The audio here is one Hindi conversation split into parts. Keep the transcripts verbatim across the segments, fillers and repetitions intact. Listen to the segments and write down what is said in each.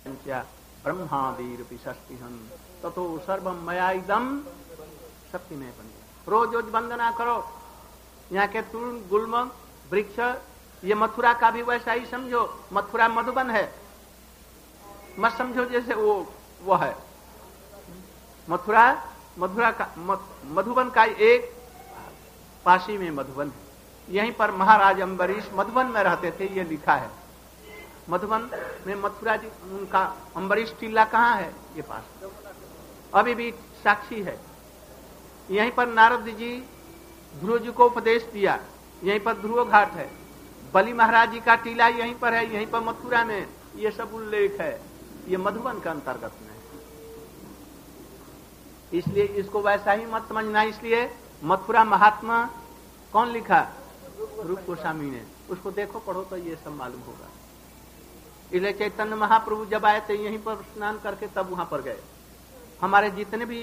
ब्रह्मादीरपि षष्टिहं ततो सर्वम मया इदम शक्ति में बन। रोज रोज वंदना करो। यहाँ के तुल गुल्म वृक्ष, ये मथुरा का भी वैसा ही समझो। मथुरा मधुबन है, मत समझो जैसे वो वो है। मथुरा मथुरा का मधुबन का एक पासी में मधुबन है। यहीं पर महाराज अम्बरीश मधुबन में रहते थे, ये लिखा है। मधुबन में मथुरा जी उनका अम्बरीश टीला कहाँ है? ये पास अभी भी साक्षी है। यहीं पर नारद जी ध्रुव जी को उपदेश दिया। यहीं पर ध्रुव घाट है। बलि महाराज जी का टीला यहीं पर है, यहीं पर मथुरा में। ये सब उल्लेख है, ये मधुबन के अंतर्गत में है। इसलिए इसको वैसा ही मत समझना। इसलिए मथुरा महात्मा कौन लिखा? रूप गोस्वामी ने। उसको देखो, पढ़ो तो ये सब मालूम होगा। इसलिए चैतन्य महाप्रभु जब आए थे यहीं पर स्नान करके तब वहां पर गए। हमारे जितने भी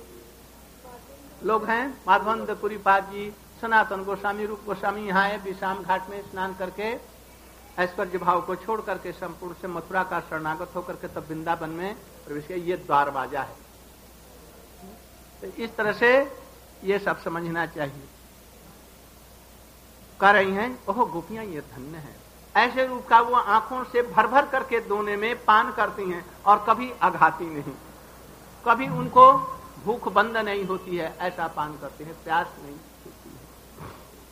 लोग हैं, माधवानंद पुरीपाद जी, सनातन गोस्वामी, रूप गोस्वामी, यहाँ आए विश्राम घाट में स्नान करके ऐश्वर्य भाव को छोड़ करके संपूर्ण से मथुरा का शरणागत होकर के तब वृंदावन में प्रवेश किया। ये द्वारबाजा है। तो इस तरह से ये सब समझना चाहिए। कह रही हैं, ओह गोपियां ये धन्य है। ऐसे रूप का वो आंखों से भर भर करके दोने में पान करती हैं और कभी अघाती नहीं, कभी उनको भूख बंद नहीं होती है। ऐसा पान करते हैं, प्यास नहीं होती है।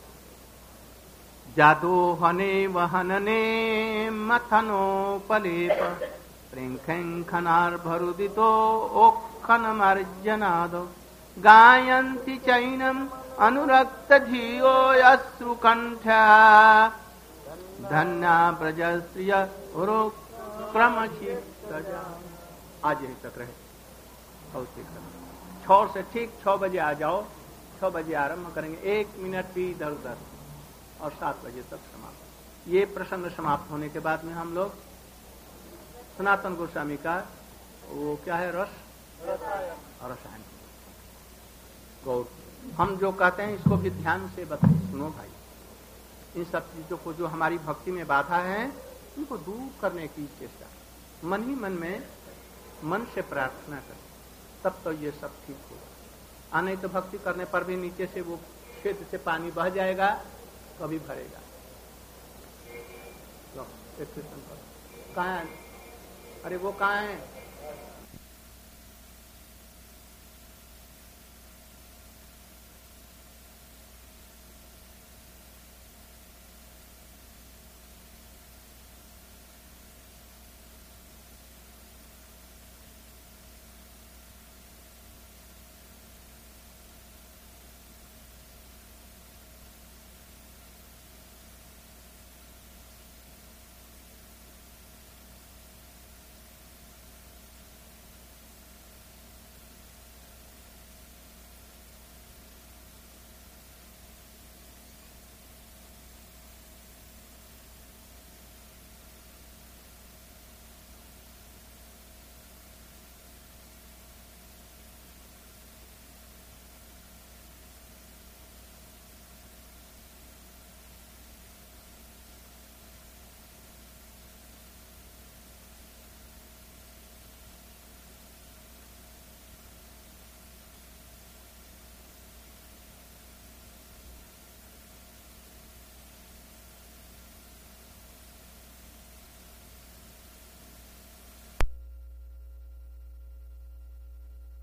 जादो हने वहनने मथनोपलेप प्रेंखनार भरुदितो ओखन मार्जनादो गायन्ति चैनम अनुरक्त धियो अश्रुकंठा धन्या ब्रजस्त्रिय क्रमचित्तजा। आज यहीं तक रहे। छह से ठीक छह बजे आ जाओ। छह बजे आरंभ करेंगे, एक मिनट भी इधर उधर, और सात बजे तक समाप्त। ये प्रसंग समाप्त होने के बाद में हम लोग सनातन गोस्वामी का वो क्या है, रस रसायन गौर, हम जो कहते हैं इसको भी ध्यान से बताइए। सुनो भाई, इन सब चीजों को जो हमारी भक्ति में बाधा है उनको दूर करने की चेष्टा। मन ही मन में मन से प्रार्थना करें, तब तो ये सब ठीक होगा। नहीं तो भक्ति करने पर भी नीचे से वो खेत से पानी बह जाएगा, कभी भरेगा। तो कहाँ है? अरे वो कहाँ है?